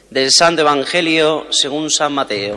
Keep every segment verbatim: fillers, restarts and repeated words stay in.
Del Santo Evangelio según San Mateo.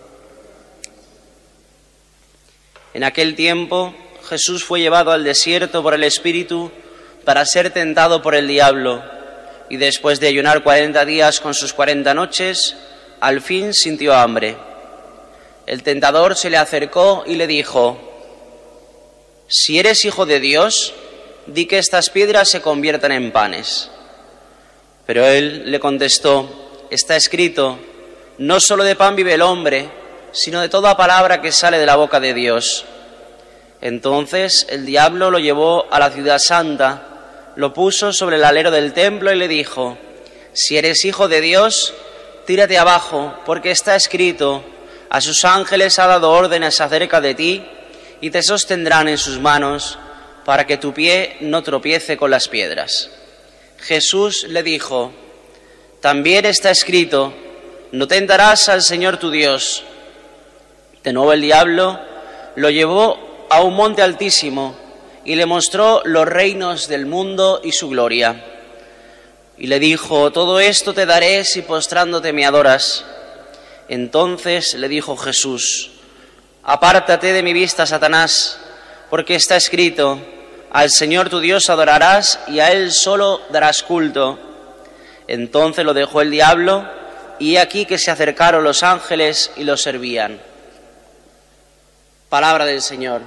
En aquel tiempo Jesús fue llevado al desierto por el Espíritu para ser tentado por el diablo, y después de ayunar cuarenta días con sus cuarenta noches, al fin sintió hambre. El tentador se le acercó y le dijo: «Si eres hijo de Dios, di que estas piedras se conviertan en panes». Pero él le contestó: «Está escrito, no solo de pan vive el hombre, sino de toda palabra que sale de la boca de Dios». Entonces el diablo lo llevó a la ciudad santa, lo puso sobre el alero del templo y le dijo: «Si eres hijo de Dios, tírate abajo, porque está escrito, a sus ángeles ha dado órdenes acerca de ti, y te sostendrán en sus manos, para que tu pie no tropiece con las piedras». Jesús le dijo: «También está escrito, no tentarás al Señor tu Dios». De nuevo el diablo lo llevó a un monte altísimo y le mostró los reinos del mundo y su gloria. Y le dijo: «Todo esto te daré si postrándote me adoras». Entonces le dijo Jesús: «Apártate de mi vista, Satanás, porque está escrito, al Señor tu Dios adorarás y a Él solo darás culto». Entonces lo dejó el diablo, y he aquí que se acercaron los ángeles y lo servían. Palabra del Señor.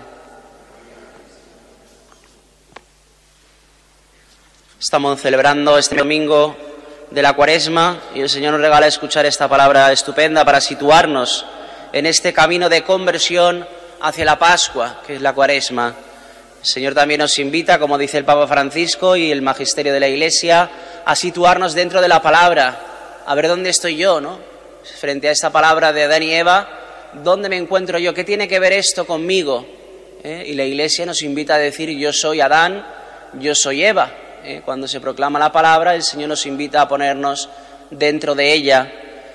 Estamos celebrando este domingo de la Cuaresma y el Señor nos regala escuchar esta palabra estupenda para situarnos en este camino de conversión hacia la Pascua, que es la Cuaresma. El Señor también nos invita, como dice el Papa Francisco y el Magisterio de la Iglesia, a situarnos dentro de la palabra, a ver dónde estoy yo, ¿no? Frente a esta palabra de Adán y Eva, ¿dónde me encuentro yo? ¿Qué tiene que ver esto conmigo? ¿Eh? Y la Iglesia nos invita a decir: yo soy Adán, yo soy Eva. ¿Eh? Cuando se proclama la palabra, el Señor nos invita a ponernos dentro de ella.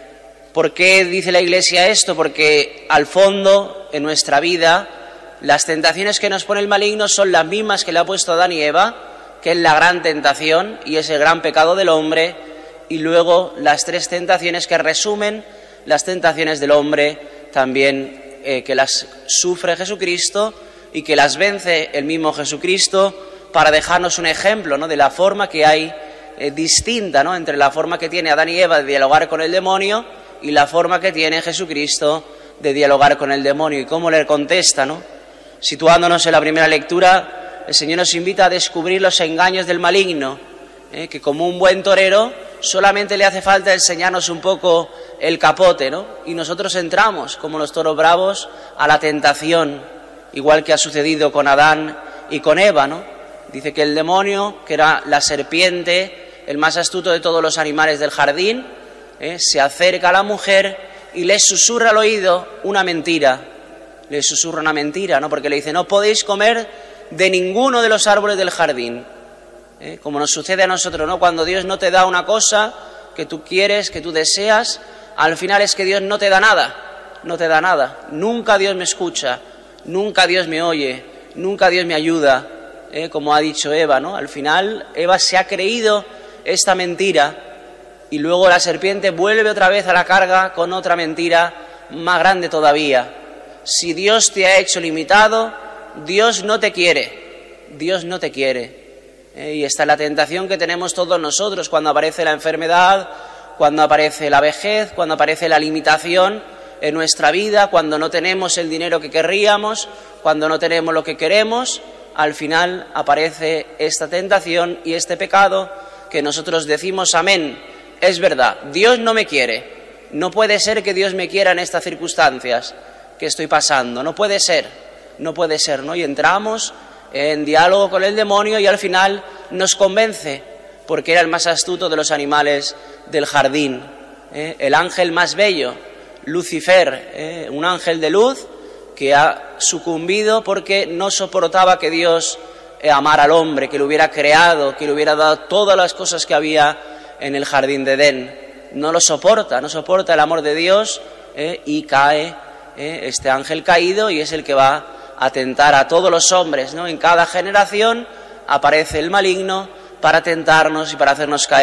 ¿Por qué dice la Iglesia esto? Porque al fondo, en nuestra vida, las tentaciones que nos pone el maligno son las mismas que le ha puesto Adán y Eva, que es la gran tentación y es el gran pecado del hombre, y luego las tres tentaciones que resumen las tentaciones del hombre, también eh, que las sufre Jesucristo y que las vence el mismo Jesucristo, para dejarnos un ejemplo, ¿no?, de la forma que hay eh, distinta, ¿no?, entre la forma que tiene Adán y Eva de dialogar con el demonio y la forma que tiene Jesucristo de dialogar con el demonio, y cómo le contesta, ¿no? Situándonos en la primera lectura, el Señor nos invita a descubrir los engaños del maligno, ¿eh? que como un buen torero solamente le hace falta enseñarnos un poco el capote, ¿no? Y nosotros entramos, como los toros bravos, a la tentación, igual que ha sucedido con Adán y con Eva, ¿no? Dice que el demonio, que era la serpiente, el más astuto de todos los animales del jardín, ¿eh? se acerca a la mujer y le susurra al oído una mentira. Le susurra una mentira, ¿no? Porque le dice: no podéis comer de ninguno de los árboles del jardín. ¿Eh? Como nos sucede a nosotros, ¿no? Cuando Dios no te da una cosa que tú quieres, que tú deseas, al final es que Dios no te da nada, no te da nada. Nunca Dios me escucha, nunca Dios me oye, nunca Dios me ayuda. Eh, como ha dicho Eva, ¿no? Al final Eva se ha creído esta mentira y luego la serpiente vuelve otra vez a la carga con otra mentira más grande todavía. Si Dios te ha hecho limitado, Dios no te quiere, Dios no te quiere. Eh, y esta es la tentación que tenemos todos nosotros cuando aparece la enfermedad, cuando aparece la vejez, cuando aparece la limitación en nuestra vida, cuando no tenemos el dinero que querríamos, cuando no tenemos lo que queremos. Al final aparece esta tentación y este pecado que nosotros decimos: amén, es verdad, Dios no me quiere, no puede ser que Dios me quiera en estas circunstancias que estoy pasando, no puede ser, no puede ser, ¿no? Y entramos en diálogo con el demonio y al final nos convence, porque era el más astuto de los animales del jardín, ¿eh? El ángel más bello, Lucifer, ¿eh? un ángel de luz, que ha sucumbido porque no soportaba que Dios eh, amara al hombre, que lo hubiera creado, que le hubiera dado todas las cosas que había en el jardín de Edén. No lo soporta, no soporta el amor de Dios eh, y cae eh, este ángel caído, y es el que va a tentar a todos los hombres, ¿no? En cada generación aparece el maligno para tentarnos y para hacernos caer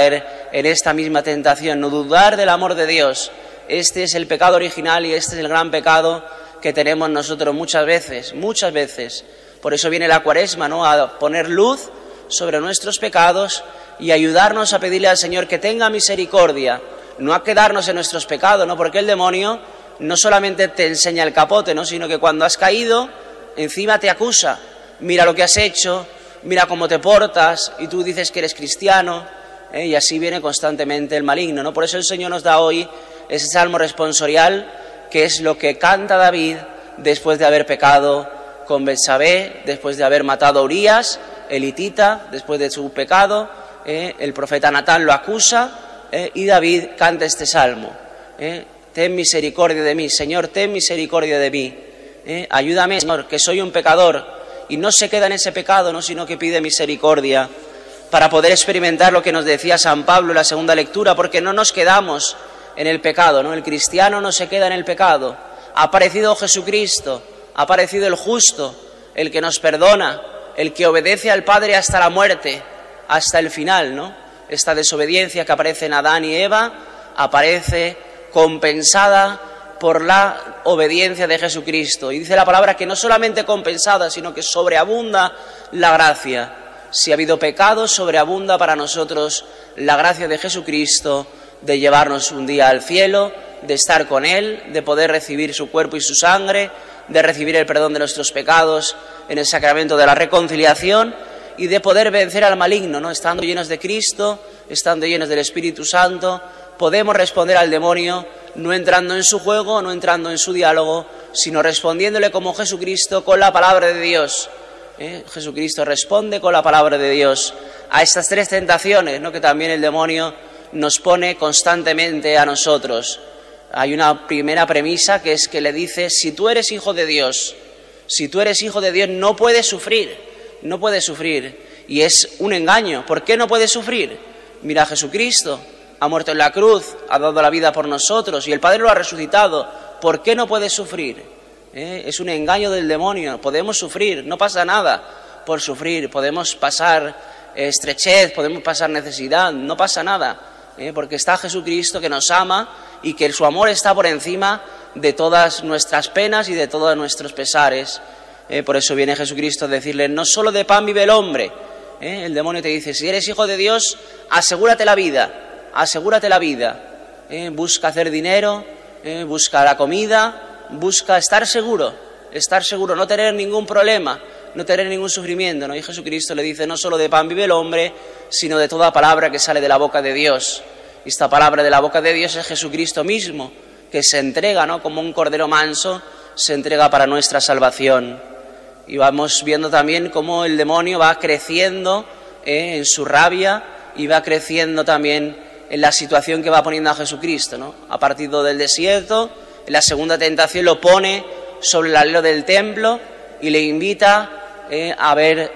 en esta misma tentación, no dudar del amor de Dios. Este es el pecado original y este es el gran pecado que tenemos nosotros muchas veces, muchas veces. Por eso viene la Cuaresma, ¿no?, a poner luz sobre nuestros pecados y ayudarnos a pedirle al Señor que tenga misericordia, no a quedarnos en nuestros pecados, ¿no?, porque el demonio no solamente te enseña el capote, ¿no?, sino que cuando has caído, encima te acusa. Mira lo que has hecho, mira cómo te portas, y tú dices que eres cristiano, ¿eh? Y así viene constantemente el maligno, ¿no? Por eso el Señor nos da hoy ese salmo responsorial, que es lo que canta David después de haber pecado con Betsabé, después de haber matado a Urías, el hitita, después de su pecado. ¿eh? El profeta Natán lo acusa, ¿eh? y David canta este salmo. ¿eh? Ten misericordia de mí, Señor, ten misericordia de mí. ¿eh? Ayúdame, Señor, que soy un pecador. Y no se queda en ese pecado, ¿no?, sino que pide misericordia para poder experimentar lo que nos decía San Pablo en la segunda lectura, porque no nos quedamos en el pecado, ¿no? El cristiano no se queda en el pecado. Ha aparecido Jesucristo, ha aparecido el justo, el que nos perdona, el que obedece al Padre hasta la muerte, hasta el final, ¿no? Esta desobediencia que aparece en Adán y Eva aparece compensada por la obediencia de Jesucristo. Y dice la palabra que no solamente compensada, sino que sobreabunda la gracia. Si ha habido pecado, sobreabunda para nosotros la gracia de Jesucristo, de llevarnos un día al cielo, de estar con Él, de poder recibir su cuerpo y su sangre, de recibir el perdón de nuestros pecados en el sacramento de la reconciliación y de poder vencer al maligno, ¿no? Estando llenos de Cristo, estando llenos del Espíritu Santo, podemos responder al demonio no entrando en su juego, no entrando en su diálogo, sino respondiéndole como Jesucristo con la palabra de Dios. ¿Eh? Jesucristo responde con la palabra de Dios a estas tres tentaciones, ¿no?, que también el demonio nos pone constantemente a nosotros. Hay una primera premisa que es que le dice: si tú eres hijo de Dios, si tú eres hijo de Dios no puedes sufrir, no puedes sufrir. Y es un engaño. ¿Por qué no puedes sufrir? Mira a Jesucristo, ha muerto en la cruz, ha dado la vida por nosotros y el Padre lo ha resucitado. ¿Por qué no puedes sufrir? ¿Eh? Es un engaño del demonio. Podemos sufrir, no pasa nada por sufrir. Podemos pasar eh, estrechez, podemos pasar necesidad, no pasa nada. ¿eh? Porque está Jesucristo que nos ama y que su amor está por encima de todas nuestras penas y de todos nuestros pesares. ¿eh? Por eso viene Jesucristo a decirle: no solo de pan vive el hombre. ¿eh? El demonio te dice: si eres hijo de Dios, asegúrate la vida, asegúrate la vida. ¿eh? Busca hacer dinero, ¿eh? busca la comida, busca estar seguro, estar seguro, no tener ningún problema, no tener ningún sufrimiento, ¿no? Y Jesucristo le dice: no solo de pan vive el hombre, sino de toda palabra que sale de la boca de Dios. Y esta palabra de la boca de Dios es Jesucristo mismo, que se entrega, ¿no?, como un cordero manso, se entrega para nuestra salvación. Y vamos viendo también cómo el demonio va creciendo eh, en su rabia y va creciendo también en la situación que va poniendo a Jesucristo, ¿no? A partir del desierto, en la segunda tentación lo pone sobre el alero del templo y le invita eh, a ver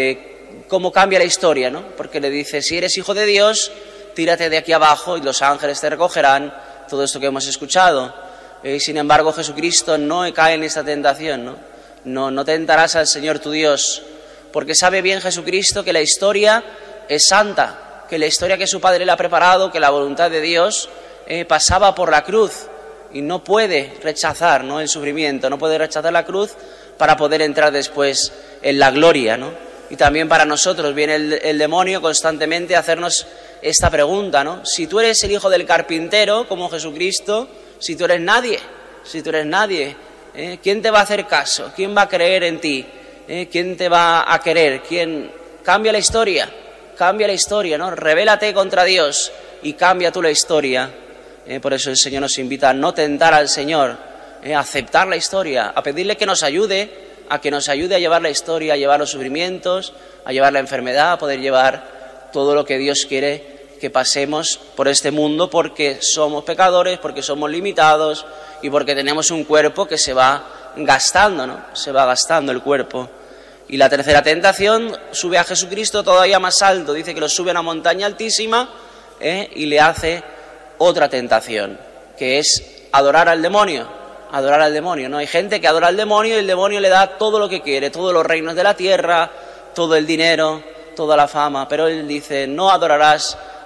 eh, cómo cambia la historia, ¿no? Porque le dice: si eres hijo de Dios, tírate de aquí abajo y los ángeles te recogerán. Todo esto que hemos escuchado. Eh, sin embargo, Jesucristo no cae en esta tentación, ¿no? No, no tentarás al Señor tu Dios, porque sabe bien Jesucristo que la historia es santa, que la historia que su Padre le ha preparado, que la voluntad de Dios eh, pasaba por la cruz y no puede rechazar, ¿no?, el sufrimiento, no puede rechazar la cruz para poder entrar después en la gloria, ¿no? Y también para nosotros viene el, el demonio constantemente a hacernos esta pregunta, ¿no? Si tú eres el hijo del carpintero, como Jesucristo, si tú eres nadie, si tú eres nadie, ¿eh? ¿quién te va a hacer caso? ¿Quién va a creer en ti? ¿Eh? ¿Quién te va a querer? ¿Quién? Cambia la historia, cambia la historia, ¿no? Rebélate contra Dios y cambia tú la historia. ¿Eh? Por eso el Señor nos invita a no tentar al Señor, ¿eh? a aceptar la historia, a pedirle que nos ayude, a que nos ayude a llevar la historia, a llevar los sufrimientos, a llevar la enfermedad, a poder llevar todo lo que Dios quiere que pasemos por este mundo, porque somos pecadores, porque somos limitados y porque tenemos un cuerpo que se va gastando, ¿no? Se va gastando el cuerpo. Y la tercera tentación sube a Jesucristo todavía más alto, dice que lo sube a una montaña altísima ¿eh? y le hace otra tentación, que es adorar al demonio, adorar al demonio, ¿no? Hay gente que adora al demonio y el demonio le da todo lo que quiere, todos los reinos de la tierra, todo el dinero, toda la fama, pero él dice: no adorarás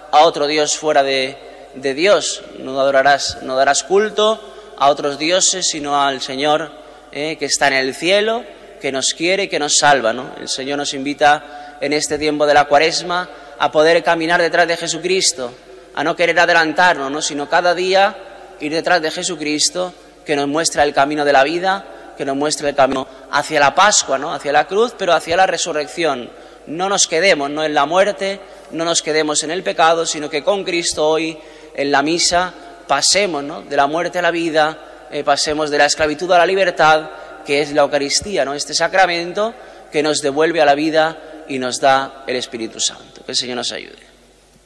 a otro Dios fuera de, de Dios. No adorarás, no darás culto a otros dioses, sino al Señor eh, que está en el cielo, que nos quiere y que nos salva, ¿no? El Señor nos invita en este tiempo de la Cuaresma a poder caminar detrás de Jesucristo, a no querer adelantarnos, ¿no? Sino cada día ir detrás de Jesucristo, que nos muestra el camino de la vida, que nos muestra el camino hacia la Pascua, ¿no? Hacia la cruz, pero hacia la resurrección. No nos quedemos, ¿no?, en la muerte, no nos quedemos en el pecado, sino que con Cristo hoy en la misa pasemos, ¿no?, de la muerte a la vida, eh, pasemos de la esclavitud a la libertad, que es la Eucaristía, ¿no?, este sacramento que nos devuelve a la vida y nos da el Espíritu Santo. Que el Señor nos ayude.